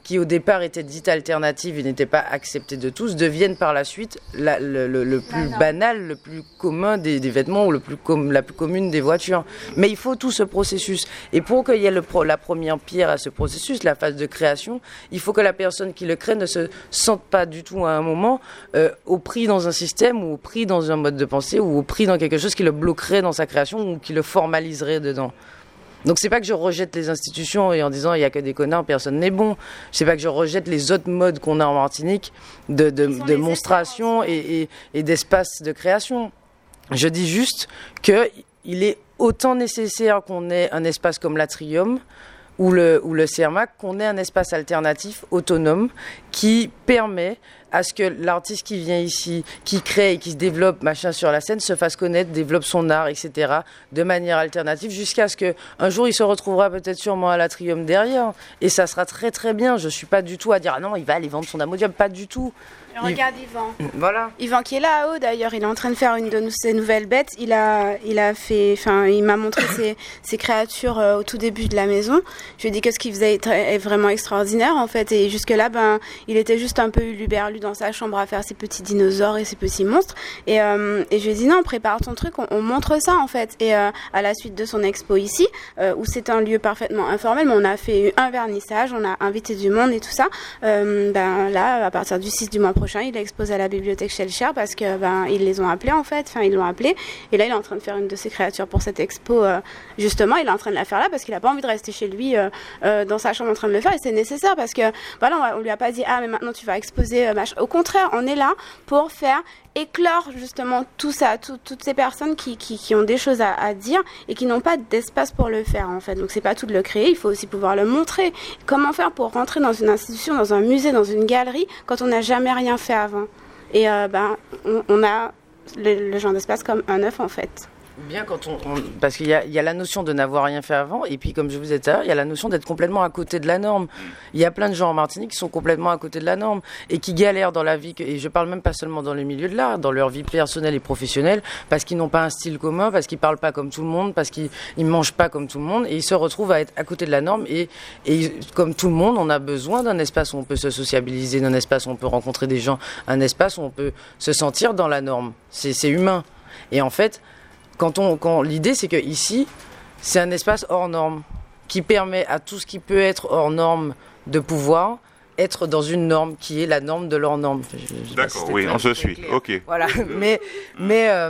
qui au départ étaient dites alternatives et n'étaient pas acceptées de tous, deviennent par la suite la, le, le, le plus banal, le plus commun des, des vêtements ou le plus com- la plus commune des voitures. Mais il faut tout ce processus. Et pour qu'il y ait le pro- la première pierre à ce processus, la phase de création, il faut que la personne qui le crée ne se sente pas du tout à un moment euh, au prix dans un système ou au prix dans un mode de pensée ou au prix dans quelque chose qui le bloquerait dans sa création ou qui le formaliserait dedans. Donc c'est pas que je rejette les institutions et en disant il y a que des connards, personne n'est bon. C'est pas que je rejette les autres modes qu'on a en Martinique de, de, de monstration et, et, et d'espace de création. Je dis juste que il est autant nécessaire qu'on ait un espace comme l'Atrium ou le, ou le C E R M A C, qu'on ait un espace alternatif autonome qui permet à ce que l'artiste qui vient ici, qui crée et qui se développe machin sur la scène, se fasse connaître, développe son art, et cetera, de manière alternative, jusqu'à ce qu'un jour il se retrouvera peut-être sûrement à l'Atrium derrière, et ça sera très très bien. Je suis pas du tout à dire ah non, il va aller vendre son Amodium, pas du tout. Regarde Yvan. Voilà. Yvan qui est là haut d'ailleurs, il est en train de faire une de ses nouvelles bêtes. Il a, il a fait, enfin, il m'a montré ses, ses créatures euh, au tout début de la maison. Je lui ai dit que ce qu'il faisait est vraiment extraordinaire en fait. Et jusque là, ben, il était juste un peu uluberlu dans sa chambre à faire ses petits dinosaures et ses petits monstres. Et, euh, et je lui ai dit non, prépare ton truc, on, on montre ça en fait. Et euh, à la suite de son expo ici, euh, où c'est un lieu parfaitement informel, mais on a fait un vernissage, on a invité du monde et tout ça. Euh, ben là, à partir du six du mois prochain, il expose à la bibliothèque Schellcher parce que ben ils les ont appelés en fait, enfin ils l'ont appelé et là il est en train de faire une de ses créatures pour cette expo euh, justement, il est en train de la faire là parce qu'il a pas envie de rester chez lui euh, euh, dans sa chambre en train de le faire et c'est nécessaire parce que voilà, on, on lui a pas dit ah mais maintenant tu vas exposer euh, machin. Au contraire, on est là pour faire éclore justement tout ça, tout, toutes ces personnes qui, qui, qui ont des choses à, à dire et qui n'ont pas d'espace pour le faire en fait. Donc c'est pas tout de le créer, il faut aussi pouvoir le montrer. Comment faire pour rentrer dans une institution, dans un musée, dans une galerie quand on n'a jamais rien fait avant. Et euh, ben on, on a le, le genre d'espace comme un œuf en fait. Bien quand on, on parce qu'il y a, il y a la notion de n'avoir rien fait avant et puis comme je vous disais tout à l'heure, il y a la notion d'être complètement à côté de la norme. Il y a plein de gens en Martinique qui sont complètement à côté de la norme et qui galèrent dans la vie, et je parle même pas seulement dans le milieu de l'art, dans leur vie personnelle et professionnelle, parce qu'ils n'ont pas un style commun, parce qu'ils parlent pas comme tout le monde, parce qu'ils ils mangent pas comme tout le monde et ils se retrouvent à être à côté de la norme et, et comme tout le monde, on a besoin d'un espace où on peut se sociabiliser, d'un espace où on peut rencontrer des gens, un espace où on peut se sentir dans la norme. C'est, c'est humain. Et en fait, Quand on, quand, l'idée, c'est que ici, c'est un espace hors norme qui permet à tout ce qui peut être hors norme de pouvoir être dans une norme qui est la norme de leur norme. Je, je D'accord, si oui, on se suit. Clair. Ok. Voilà, mais, mais euh,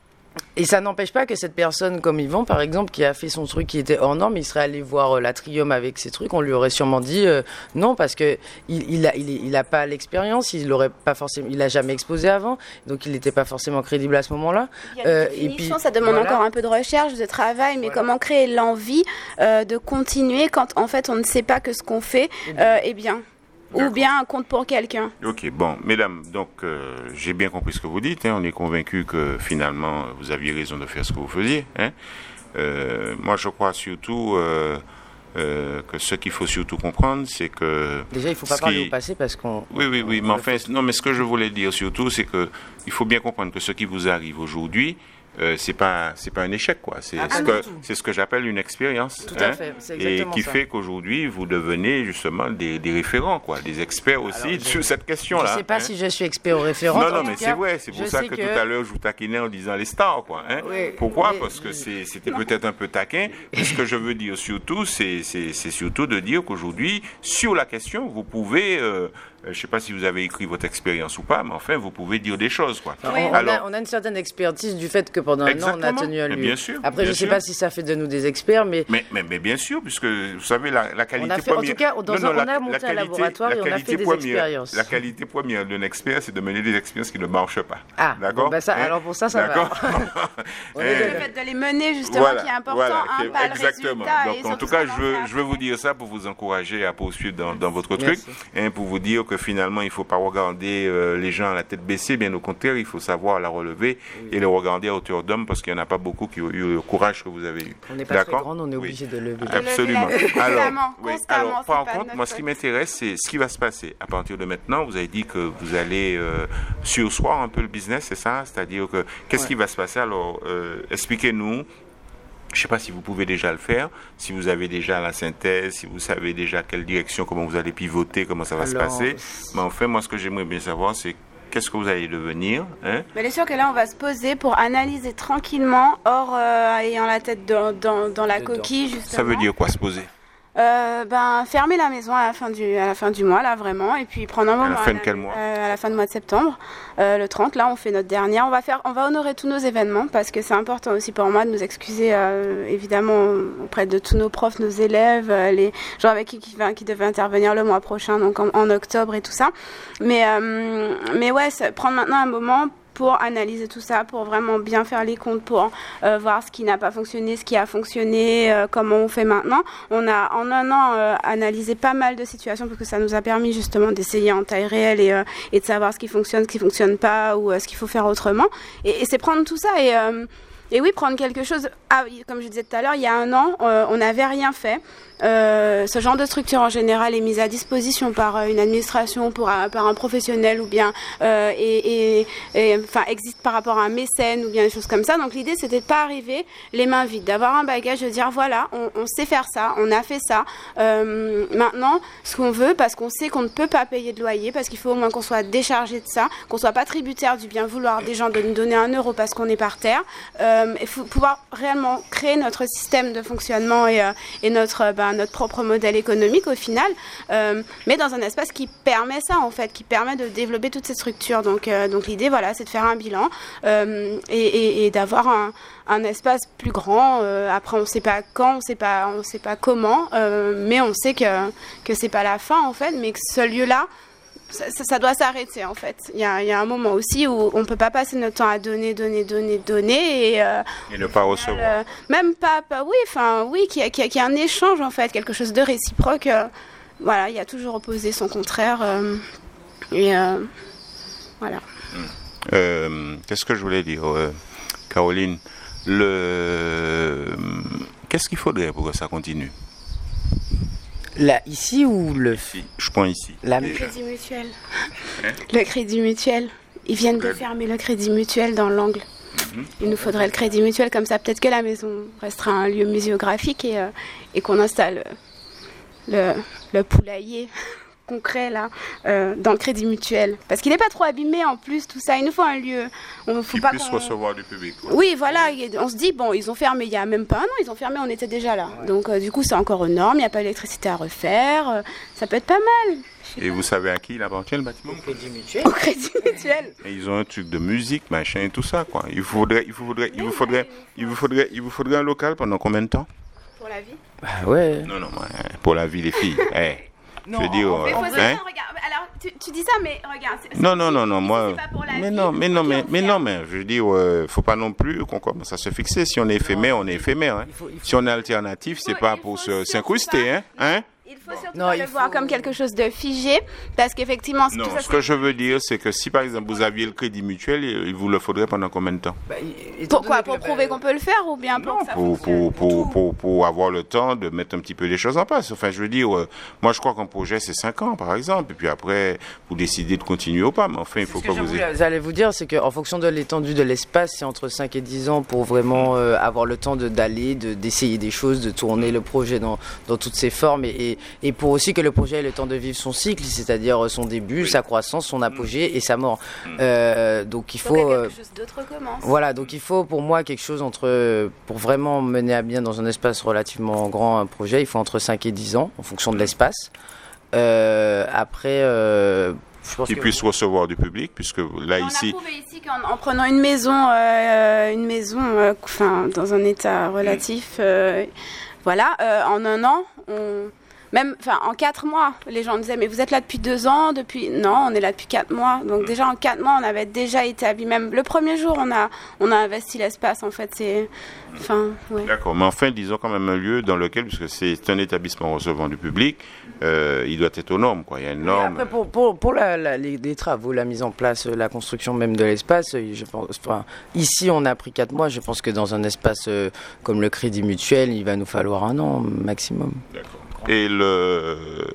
et ça n'empêche pas que cette personne comme Yvan, par exemple, qui a fait son truc qui était hors norme, il serait allé voir euh, l'Atrium avec ses trucs, on lui aurait sûrement dit euh, non parce que il, il a, il, il a pas l'expérience, il l'aurait pas forcément, il a jamais exposé avant, donc il n'était pas forcément crédible à ce moment-là. Euh, et puis ça demande voilà. encore un peu de recherche, de travail, mais voilà. Comment créer l'envie euh, de continuer quand en fait on ne sait pas que ce qu'on fait euh, est bien. Ou bien un compte pour quelqu'un. Ok, bon, mesdames, donc euh, j'ai bien compris ce que vous dites. Hein, on est convaincu que finalement vous aviez raison de faire ce que vous faisiez. Hein. Euh, moi, je crois surtout euh, euh, que ce qu'il faut surtout comprendre, c'est que déjà il ne faut pas parler qui... au passé parce qu'on. Oui, oui, oui, mais enfin, non, mais ce que je voulais dire surtout, c'est que il faut bien comprendre que ce qui vous arrive aujourd'hui. Euh, c'est pas c'est pas un échec quoi, c'est ah, ce que c'est ce que j'appelle une expérience. Tout hein, à fait, c'est exactement et qui ça. fait qu'aujourd'hui vous devenez justement des, des référents quoi, des experts aussi alors, sur je, cette question là. Je sais pas hein. si je suis expert ou référent. Non non mais c'est vrai, c'est pour ça que, que tout à l'heure je vous taquinais en disant les stars quoi. Hein. Oui, pourquoi mais, parce que c'est, c'était peut-être un peu taquin. Mais ce que je veux dire surtout c'est c'est, c'est surtout de dire qu'aujourd'hui sur la question vous pouvez euh, je ne sais pas si vous avez écrit votre expérience ou pas, mais enfin, vous pouvez dire des choses, quoi. Oui. Alors, on, a, on a une certaine expertise du fait que pendant un an, on a tenu un lieu. Bien sûr. Après, bien je ne sais sûr. pas si ça fait de nous des experts, mais... Mais, mais, mais bien sûr, puisque, vous savez, la, la qualité on a fait, première... En tout cas, dans non, un, non, on a monté qualité, un laboratoire et on a fait des première, expériences. La qualité première d'un expert, c'est de mener des expériences qui ne marchent pas. Ah, d'accord bon, bah ça, hein? Alors pour ça, ça d'accord. va. Le fait de les mener, justement, voilà, qui est important, voilà, hein, pas exactement. le résultat. Donc, en tout cas, je veux, je veux vous dire ça pour vous encourager à poursuivre dans, dans votre truc, hein, pour vous dire que finalement, il ne faut pas regarder euh, les gens à la tête baissée, bien au contraire, il faut savoir la relever oui. et le regarder à hauteur d'homme parce qu'il n'y en a pas beaucoup qui ont eu le courage que vous avez eu. On n'est pas très grande, on est obligé oui. de lever. Absolument. Alors, oui. Alors par contre, moi, ce qui m'intéresse, c'est ce qui va se passer à partir de maintenant. Vous avez dit que vous allez euh, sursoir un peu le business, c'est ça? C'est-à-dire que qu'est-ce ouais. qui va se passer? Alors, euh, expliquez-nous. Je ne sais pas si vous pouvez déjà le faire, si vous avez déjà la synthèse, si vous savez déjà quelle direction, comment vous allez pivoter, comment ça va Alors, se passer. Mais enfin, moi, ce que j'aimerais bien savoir, c'est qu'est-ce que vous allez devenir, hein? Mais bien sûr que là, on va se poser pour analyser tranquillement, hors euh, ayant la tête dans, dans, dans la Dedans. coquille, justement. Ça veut dire quoi, se poser? Euh, ben, fermer la maison à la fin du, à la fin du mois, là, vraiment, et puis prendre un moment. À la fin de quel mois? euh, À la fin du mois de septembre, euh, le trente, là, on fait notre dernière. On va faire, on va honorer tous nos événements, parce que c'est important aussi pour moi de nous excuser, euh, évidemment, auprès de tous nos profs, nos élèves, euh, les gens avec qui, qui, qui devaient intervenir le mois prochain, donc en, en octobre et tout ça. Mais, euh, mais ouais, prendre maintenant un moment pour analyser tout ça, pour vraiment bien faire les comptes, pour euh, voir ce qui n'a pas fonctionné, ce qui a fonctionné, euh, comment on fait maintenant. On a en un an euh, analysé pas mal de situations parce que ça nous a permis justement d'essayer en taille réelle et, euh, et de savoir ce qui fonctionne, ce qui ne fonctionne pas ou euh, ce qu'il faut faire autrement. Et, et c'est prendre tout ça et... Euh, Et oui, prendre quelque chose, ah, comme je disais tout à l'heure, il y a un an, euh, on n'avait rien fait. Euh, ce genre de structure en général est mise à disposition par euh, une administration, pour, euh, par un professionnel ou bien euh, et, et, et, enfin, existe par rapport à un mécène ou bien des choses comme ça. Donc l'idée, c'était de pas arriver les mains vides, d'avoir un bagage, de dire voilà, on, on sait faire ça, on a fait ça. Euh, maintenant, ce qu'on veut, parce qu'on sait qu'on ne peut pas payer de loyer, parce qu'il faut au moins qu'on soit déchargé de ça, qu'on soit pas tributaire du bien vouloir des gens de nous donner un euro parce qu'on est par terre. Euh, il faut pouvoir réellement créer notre système de fonctionnement et, euh, et notre, ben, notre propre modèle économique au final, euh, mais dans un espace qui permet ça en fait, qui permet de développer toutes ces structures. Donc, euh, donc l'idée, voilà, c'est de faire un bilan euh, et, et, et d'avoir un, un espace plus grand. Euh, après, on ne sait pas quand, on ne sait pas, on sait pas comment, euh, mais on sait que que c'est pas la fin en fait, mais que ce lieu-là, Ça, ça, ça doit s'arrêter en fait. Il y a, il y a un moment aussi où on ne peut pas passer notre temps à donner, donner, donner, donner et, euh, et ne pas recevoir. Euh, même pas, pas oui, enfin oui, qu'il y, qu y a un échange en fait, quelque chose de réciproque. Euh, voilà, il y a toujours opposé son contraire. Euh, et euh, voilà. Euh, Qu'est-ce que je voulais dire, euh, Caroline? Le... Qu'est-ce qu'il faudrait pour que ça continue? Là, ici ou le... Ici. Je prends ici. La... Le crédit mutuel. Hein? Le crédit mutuel. Ils viennent de fermer le crédit mutuel dans l'angle. Mm-hmm. Il nous faudrait le crédit mutuel, comme ça peut-être que la maison restera un lieu muséographique et, euh, et qu'on installe le, le poulailler concret là, euh, dans le crédit mutuel. Parce qu'il n'est pas trop abîmé en plus, tout ça. Il nous faut un lieu. On faut Qui pas puisse qu'on... recevoir du public. Quoi. Oui, voilà. On se dit, bon, ils ont fermé il n'y a même pas un an, ils ont fermé, on était déjà là. Ouais. Donc, euh, du coup, c'est encore aux normes, il n'y a pas d'électricité à refaire. Euh, ça peut être pas mal. Et vous savez à qui il appartient le bâtiment? Au crédit mutuel. Au crédit mutuel. Et ils ont un truc de musique, machin et tout ça, quoi. Il vous faudrait, il vous faudrait, il vous faudrait, il vous faudrait, il vous faudrait un local pendant combien de temps? Pour la vie. Bah ouais. Non, non, pour la vie, les filles. Hey. Non, je veux dire, mais euh, faut hein? ça, regarde. Alors, tu, tu dis ça, mais regarde. C'est, non, non, non, non, moi. Mais vie, non, mais non, mais, mais non, mais je veux dire, euh, faut pas non plus qu'on commence à se fixer. Si on est éphémère, on est éphémère. Hein. Il faut, il faut, si on est alternatif, c'est pas pour se s'incruster, hein, hein. Il faut surtout non, pas le faut... voir comme quelque chose de figé, parce qu'effectivement... Non, tout ça, ce que je veux dire, c'est que si par exemple vous aviez le crédit mutuel, il vous le faudrait pendant combien de temps? Bah, Pourquoi? Pour prouver qu'on peut le faire ou bien pour non, que ça pour, pour, pour, pour, pour avoir le temps de mettre un petit peu les choses en place. Enfin, je veux dire, euh, moi je crois qu'un projet c'est cinq ans par exemple, et puis après vous décidez de continuer ou pas, mais enfin il faut ce que, que vous... Voulais, j'allais vous dire, c'est qu'en fonction de l'étendue de l'espace, c'est entre cinq et dix ans pour vraiment euh, avoir le temps de, d'aller, de, d'essayer des choses, de tourner le projet dans, dans toutes ses formes, et, et, et pour aussi que le projet ait le temps de vivre son cycle, c'est-à-dire son début, oui. sa croissance, son apogée et sa mort. Euh, donc il faut... Donc, quelque chose d'autre recommence. Voilà, donc il faut pour moi quelque chose entre... Pour vraiment mener à bien dans un espace relativement grand un projet, il faut entre cinq et dix ans, en fonction de l'espace. Euh, après... Euh, qui puisse recevoir du public, puisque là on ici... On a prouvé ici qu'en en prenant une maison, euh, une maison euh, enfin, dans un état relatif, euh, voilà, euh, en un an, on... Même, enfin, en quatre mois, les gens disaient, mais vous êtes là depuis deux ans, depuis... Non, on est là depuis quatre mois. Donc déjà, en quatre mois, on avait déjà établi, même le premier jour, on a, on a investi l'espace, en fait, c'est... Enfin, ouais. D'accord, mais enfin, disons quand même un lieu dans lequel, puisque c'est un établissement recevant du public, euh, il doit être aux normes, quoi. Il y a une norme... Après, pour, pour, pour la, la, les, les travaux, la mise en place, la construction même de l'espace, je pense... Enfin, ici, on a pris quatre mois, je pense que dans un espace euh, comme le Crédit Mutuel, il va nous falloir un an maximum. D'accord. Et le...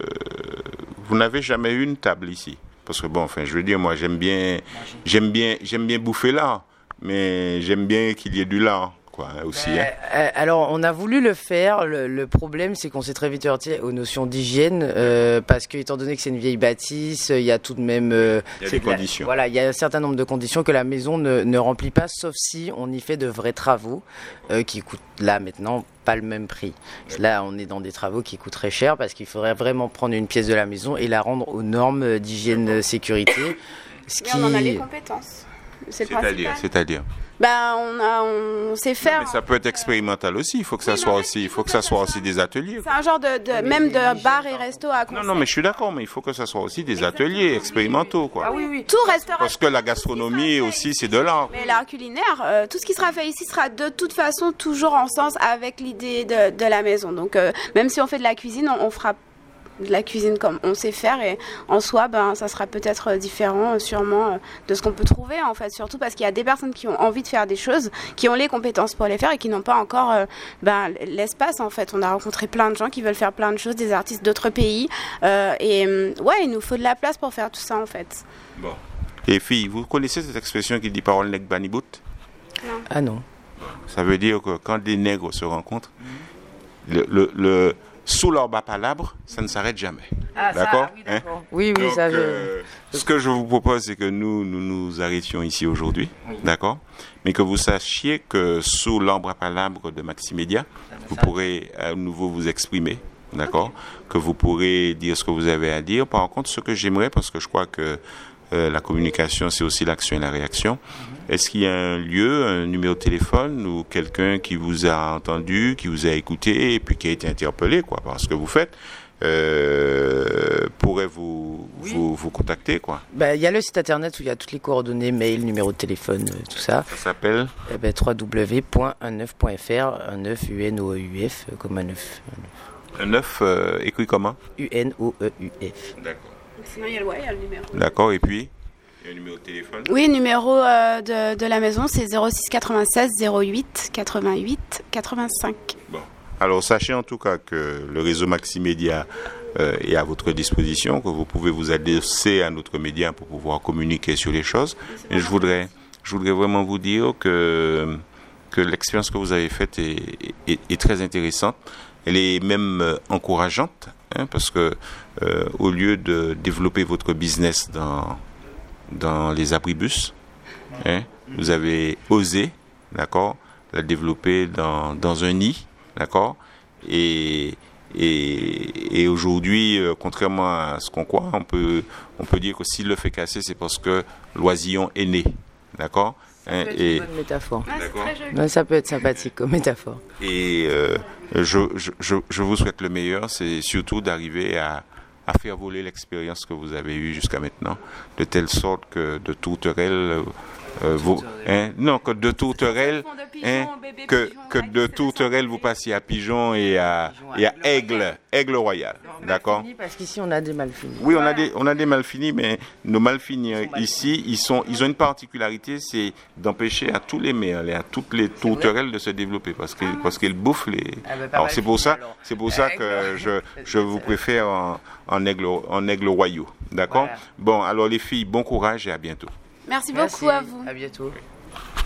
vous n'avez jamais eu une table ici? Parce que bon, enfin, je veux dire, moi, j'aime bien, j'aime bien, j'aime bien bouffer là, mais j'aime bien qu'il y ait du lard. quoi, hein, aussi. Euh, hein. euh, alors, on a voulu le faire. Le, le problème, c'est qu'on s'est très vite heurté aux notions d'hygiène, euh, parce que, étant donné que c'est une vieille bâtisse, il y a tout de même. Euh, Il y a des la, conditions. voilà, il y a un certain nombre de conditions que la maison ne, ne remplit pas, sauf si on y fait de vrais travaux, euh, qui coûtent là maintenant pas le même prix. Là, on est dans des travaux qui coûtent très cher, parce qu'il faudrait vraiment prendre une pièce de la maison et la rendre aux normes d'hygiène sécurité. Ce Mais qui... on en a les compétences. C'est le C'est-à-dire, principal. c'est-à-dire. Bah, on, a, on sait faire. Mais ça peut être expérimental aussi. Il faut que ça Oui, soit non, mais aussi, il il faut faut que ça que ça soit soit- aussi des ateliers. C'est un genre de, de même de bar et resto à Non, conseil. non, mais je suis d'accord, mais il faut que ça soit aussi des ateliers expérimentaux, quoi. Ah oui, oui. Tout restera. Parce que la gastronomie aussi, c'est de l'art. Mais l'art culinaire, euh, tout ce qui sera fait ici sera de toute façon toujours en sens avec l'idée de, de la maison. Donc, euh, même si on fait de la cuisine, on, on fera de la cuisine comme on sait faire, et en soi, ben, ça sera peut-être différent, euh, sûrement, euh, de ce qu'on peut trouver, en fait, surtout parce qu'il y a des personnes qui ont envie de faire des choses, qui ont les compétences pour les faire et qui n'ont pas encore euh, ben, l'espace, en fait. On a rencontré plein de gens qui veulent faire plein de choses, des artistes d'autres pays, euh, et euh, ouais, il nous faut de la place pour faire tout ça, en fait. Bon. Et filles, vous connaissez cette expression qui dit parole nègre banibout? Ah non. Ça veut dire que quand des nègres se rencontrent, le, le, le- sous leur bas palabre, ça ne s'arrête jamais. Ah, ça, D'accord, oui, hein? d'accord. Oui, oui, Donc, ça. je- euh, ce que je vous propose, c'est que nous nous, nous arrêtions ici aujourd'hui, Oui. d'accord? Mais que vous sachiez que sous l'ombre à palabre de Maximédia, vous pourrez à nouveau vous exprimer, d'accord? Que vous pourrez dire ce que vous avez à dire. Par contre, ce que j'aimerais, parce que je crois que euh, la communication, c'est aussi l'action et la réaction. Est-ce qu'il y a un lieu, un numéro de téléphone ou quelqu'un qui vous a entendu, qui vous a écouté et puis qui a été interpellé, quoi, par ce que vous faites, euh, pourrait vous, Oui. vous, vous contacter, quoi? Bah, il y a le site internet où il y a toutes les coordonnées, mail, numéro de téléphone, euh, tout ça. Ça s'appelle Eh ben, w w w point un neuf point f r, un neuf U N O E U F, euh, comme un neuf. un neuf euh, écrit comment? U N O E U F. D'accord. Sinon, il y a le, ouais, il y a le numéro. D'accord, et puis il y a un numéro de téléphone? Oui, numéro euh, de, de la maison, c'est zéro six quatre-vingt-seize zéro huit quatre-vingt-huit quatre-vingt-cinq. Bon. Alors, sachez en tout cas que le réseau Maximédia euh, est à votre disposition, que vous pouvez vous adresser à notre média pour pouvoir communiquer sur les choses. Et je voudrais, je voudrais vraiment vous dire que, que l'expérience que vous avez faite est, est, est très intéressante. Elle est même euh, encourageante, hein, parce que euh, au lieu de développer votre business dans, dans les abribus, hein, vous avez osé, d'accord, la développer dans, dans un nid. D'accord, et, et, et aujourd'hui, euh, contrairement à ce qu'on croit, on peut, on peut dire que s'il le fait casser, c'est parce que l'oisillon est né. D'accord, hein, C'est et, une bonne métaphore. Ah, c'est D'accord. très joli. Ouais, ça peut être sympathique comme métaphore. et euh, je, je, je, je vous souhaite le meilleur, c'est surtout d'arriver à, à faire voler l'expérience que vous avez eue jusqu'à maintenant, de telle sorte que de tourterelle, euh, vous, hein, non, que de tourterelle, hein, que, que de tourterelle vous passiez à Pigeon et à, et à Aigle, Aigle Royal, d'accord? Parce qu'ici, on a des mal finis. Oui, on a des, on a des malfinis, mais nos malfinis euh, ici, ils sont, ils ont une particularité, c'est d'empêcher à tous les merles et à toutes les tourterelles de se développer, parce que, parce qu'elles bouffent les. Ah, bah, pas Alors mal c'est pour fini, ça, alors. c'est pour ça que je, je vous préfère en, en aigle, en aigle royaux, d'accord? Voilà. Bon, alors les filles, bon courage et à bientôt. Merci Merci, beaucoup à vous. À bientôt.